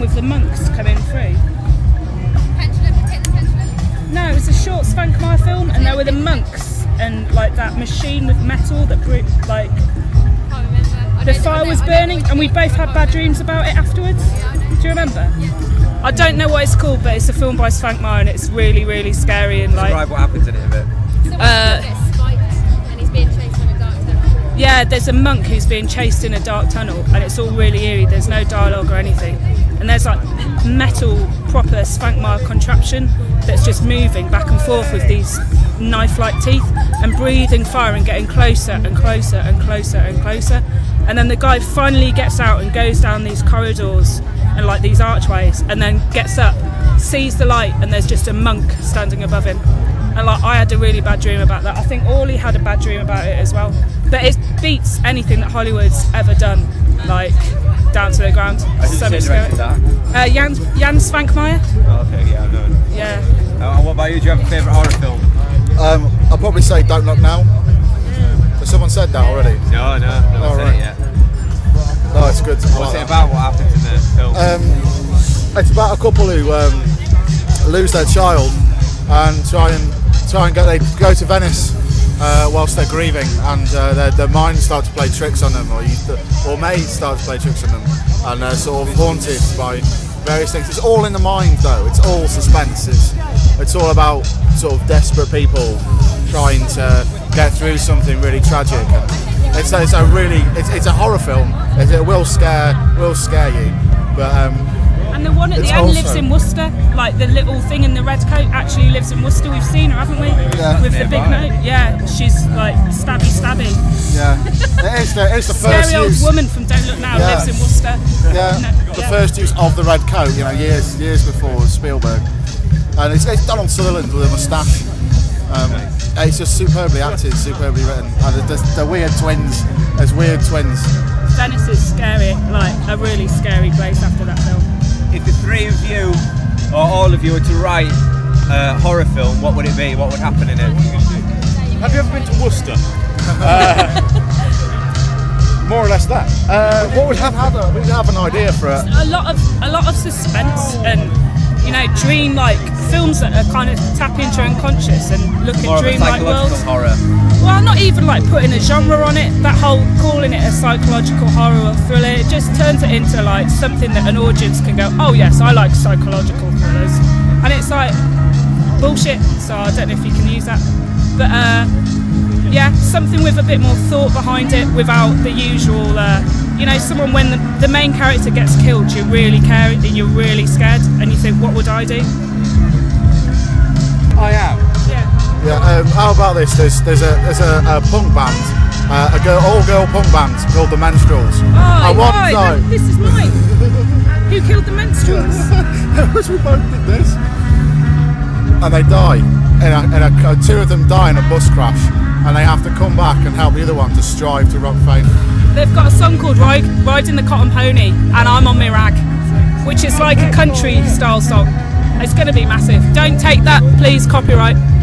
with the monks coming through. Pendulum, the tin pendulum? No, it was a short Svankmajer film, and there were the monks and like that machine with metal that like Can't remember. the fire was burning, and we both had bad dreams about it afterwards. Do you remember? I don't know what it's called, but it's a film by Svankmajer, and it's really, really scary and like. Describe what happens in it a bit. Someone gets spiked and he's being chased in a dark tunnel. Yeah, there's a monk who's being chased in a dark tunnel, and it's all really eerie. There's no dialogue or anything, and there's like metal, proper Svankmajer contraption that's just moving back and forth with these knife-like teeth and breathing fire and getting closer and closer and closer and closer. And then the guy finally gets out and goes down these corridors and like these archways, and then gets up, sees the light, and there's just a monk standing above him. And like I had a really bad dream about that. I think Orly had a bad dream about it as well. But it beats anything that Hollywood's ever done, like down to the ground. So much scary. Jan Svankmajer. Oh, okay, yeah, I know. Yeah. And what about you? Do you have a favourite horror film? I'll probably say Don't Look Now. Has someone said that already? No one said it yet. No, it's good. What's it about? What happens in the film? It's about a couple who lose their child and try and they go to Venice whilst they're grieving, and their minds start to play tricks on them, or may start to play tricks on them, and they're sort of haunted by various things. It's all in the mind, though. It's all suspense. It's all about sort of desperate people trying to get through something really tragic. And it's a horror film. It will scare you, but. And the one at the end lives in Worcester, like the little thing in the red coat actually lives in Worcester. We've seen her, haven't we? Yeah. With the big note. Yeah, she's like stabby. Yeah, it's the first scary old use. woman from Don't Look Now lives in Worcester. Yeah, the first use of the red coat, years before Spielberg, and it's Donald Sutherland with a moustache. It's just superbly acted, superbly written, and the weird twins. There's weird twins. Venice is scary, like a really scary place after that film. If the three of you, or all of you, were to write a horror film, what would it be? What would happen in it? Have you ever been to Worcester? More or less that. What would we have an idea for it? A lot of suspense and dream like films that are kind of tap into your unconscious and look More at dream-like of a psychological worlds. horror. Well, not even like putting a genre on it. That whole calling it a psychological horror or thriller, it just turns it into like something that an audience can go, oh yes, I like psychological thrillers, and it's like bullshit. So I don't know if you can use that, but yeah, something with a bit more thought behind it, without the usual. Someone when the main character gets killed, you really care, you're really scared, and you think, what would I do? I am. Yeah. How about this? There's a punk band, all-girl punk band called the Menstruals. Oh, this is mine. Who killed the Menstruals? We both did this, and they die. Two of them die in a bus crash, and they have to come back and help the other one to strive to rock fame. They've got a song called Riding the Cotton Pony, and I'm on my rag, which is like a country style song. It's going to be massive. Don't take that, please, copyright.